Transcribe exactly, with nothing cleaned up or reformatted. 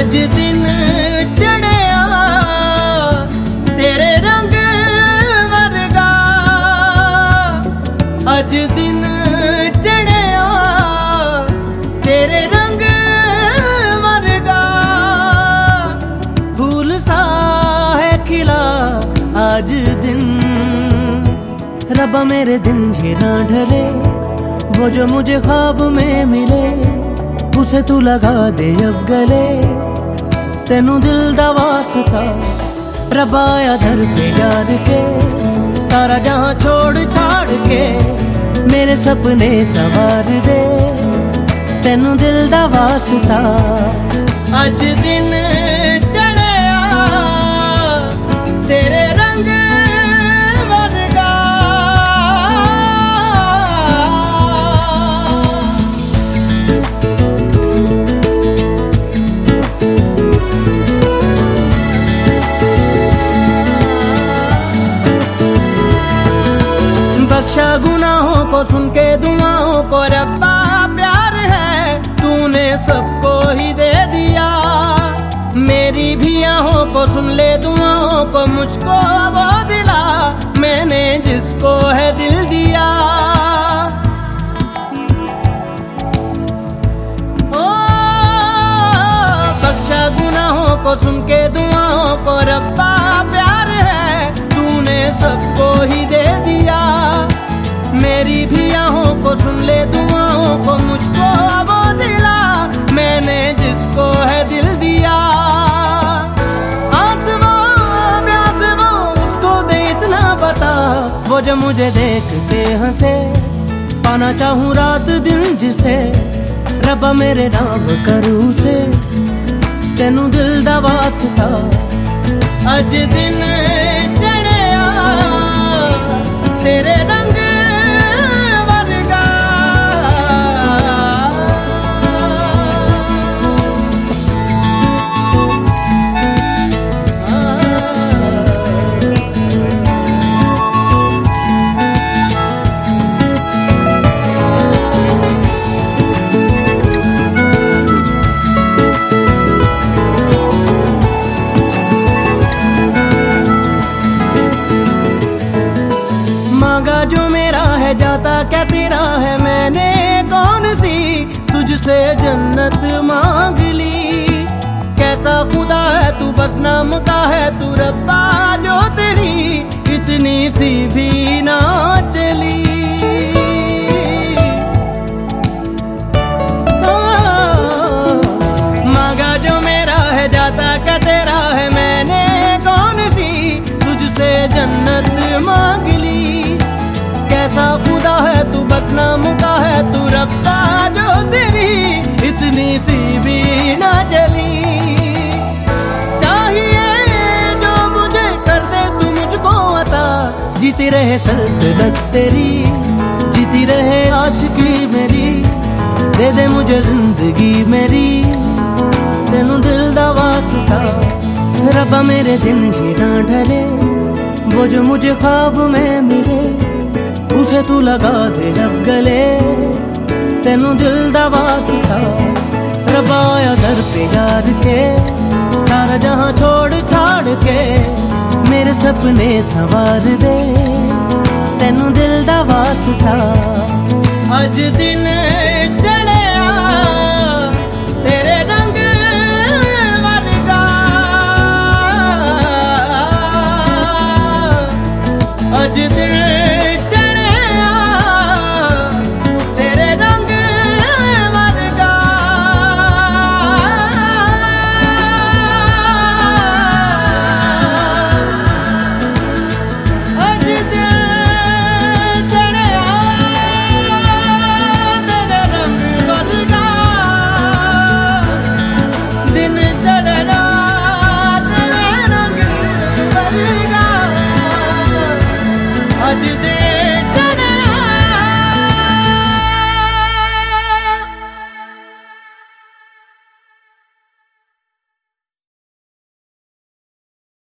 अज दिन चढ़िया तेरे रंग वर्गा, अज दिन चढ़िया तेरे रंग वर्गा। फूल सा है खिला आज दिन, रब्बा मेरे दिन ये ना ढले, वो जो मुझे ख्वाब में मिले उसे तू लगा दे अब गले। तेनू दिल दा वास्ता रब्बा आया दर पे यार के, सारा जहां छोड़ छाड़ के मेरे सपने सवार दे। तेनू दिल दा वास्ता अज दिन चढ़िया तेरे रंग वर्गा। बख्शा गुनाहों को सुन के दुआओं को रब्बा प्यार है, तूने सबको ही दे दिया। मेरी भी आहों को सुन ले दुआओं को, मुझको वो दिला मैंने जिसको है दिल दिया। ओ बख्शा गुनाहों को सुन के दुआओं को रब्बा प्यार है, तूने सबको ही दे दिया। मेरी भी आहों को सुन ले दुआओं को, मुझको वो दिला मैंने जिसको है दिल दिया। आसमां ब्यासमां उसको दे इतना बता, वो जो मुझे देख के हंसे। पाना चाहूँ रात दिन जिसे, रब्बा मेरे नाम करूँ से। तेनू दिल दा वास्ता अज दिन चढ़िया तेरे रंग जो मेरा है जाता क्या तेरा है। मैंने कौन सी तुझसे जन्नत मांग ली, कैसा खुदा है तू बस नाम का है तू रब्बा, जो तेरी इतनी सी भी ना चली। मांगा जो मेरा है जाता क्या तेरा है। मैंने कौन सी तुझसे जन्नत मांग ली, कैसा खुदा है तू बस नाम का है तू रब्बा, जो तेरी इतनी सी भी ना चली। चाहिए जो मुझे कर दे तू मुझको अता, जीती रहे सल्तनत तेरी, जीती रहे आशिकी मेरी। दे दे मुझे जिंदगी मेरी, तेनू दिल दा वास्ता रब्बा मेरे दिन जी ना ढले, वो जो मुझे ख्वाब में मिले उसे तू लगा दे अब गले। तेनू दिल दा वास्ता रब्बा आया दर पे यार के, सारा जहां छोड़ छाड़ के मेरे सपने सवार दे। तेनू दिल दा वास्ता अज दिन चढ़िया तेरे रंग वर्गा। अज दिन आज